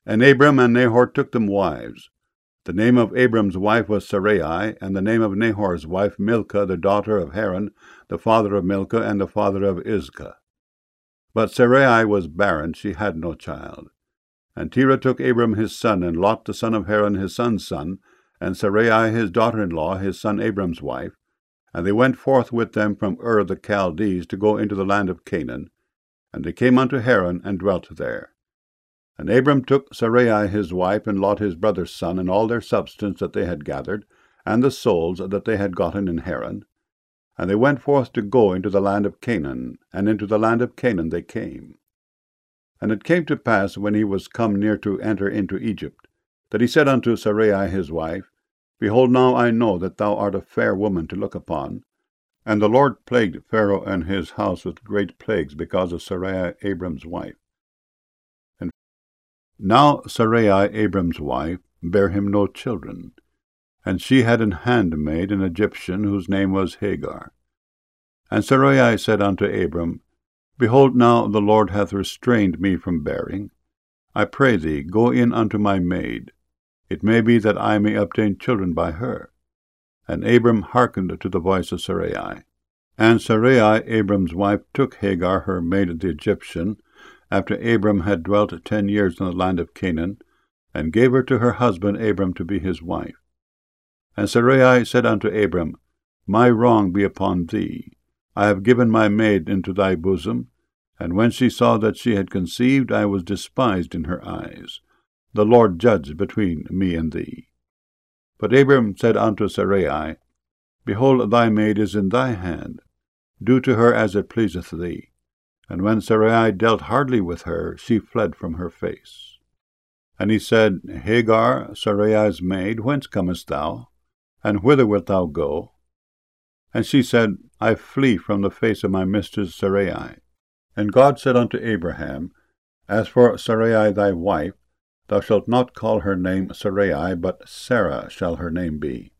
And Abram and Nahor took them wives. The name of Abram's wife was Sarai, and the name of Nahor's wife Milcah, the daughter of Haran, the father of Milcah, and the father of Iscah. But Sarai was barren, she had no child. And Terah took Abram his son, and Lot the son of Haran his son's son, and Sarai his daughter-in-law, his son Abram's wife, and they went forth with them from Ur the Chaldees to go into the land of Canaan. And they came unto Haran, and dwelt there. And Abram took Sarai his wife, and Lot his brother's son, and all their substance that they had gathered, and the souls that they had gotten in Haran. And they went forth to go into the land of Canaan, and into the land of Canaan they came. And it came to pass, when he was come near to enter into Egypt, that he said unto Sarai his wife, Behold, now I know that thou art a fair woman to look upon. And the Lord plagued Pharaoh and his house with great plagues because of Sarai Abram's wife. And now Sarai Abram's wife bare him no children, and she had an handmaid, an Egyptian, whose name was Hagar. And Sarai said unto Abram, Behold, now the Lord hath restrained me from bearing. I pray thee, go in unto my maid. It may be that I may obtain children by her. And Abram hearkened to the voice of Sarai. And Sarai, Abram's wife, took Hagar, her maid the Egyptian, after Abram had dwelt 10 years in the land of Canaan, and gave her to her husband Abram to be his wife. And Sarai said unto Abram, My wrong be upon thee. I have given my maid into thy bosom, and when she saw that she had conceived, I was despised in her eyes. The Lord judge between me and thee. But Abram said unto Sarai, Behold, thy maid is in thy hand. Do to her as it pleaseth thee. And when Sarai dealt hardly with her, she fled from her face. And he said, Hagar, Sarai's maid, whence comest thou? And whither wilt thou go? And she said, I flee from the face of my mistress Sarai. And God said unto Abraham, As for Sarai thy wife, thou shalt not call her name Sarai, but Sarah shall her name be.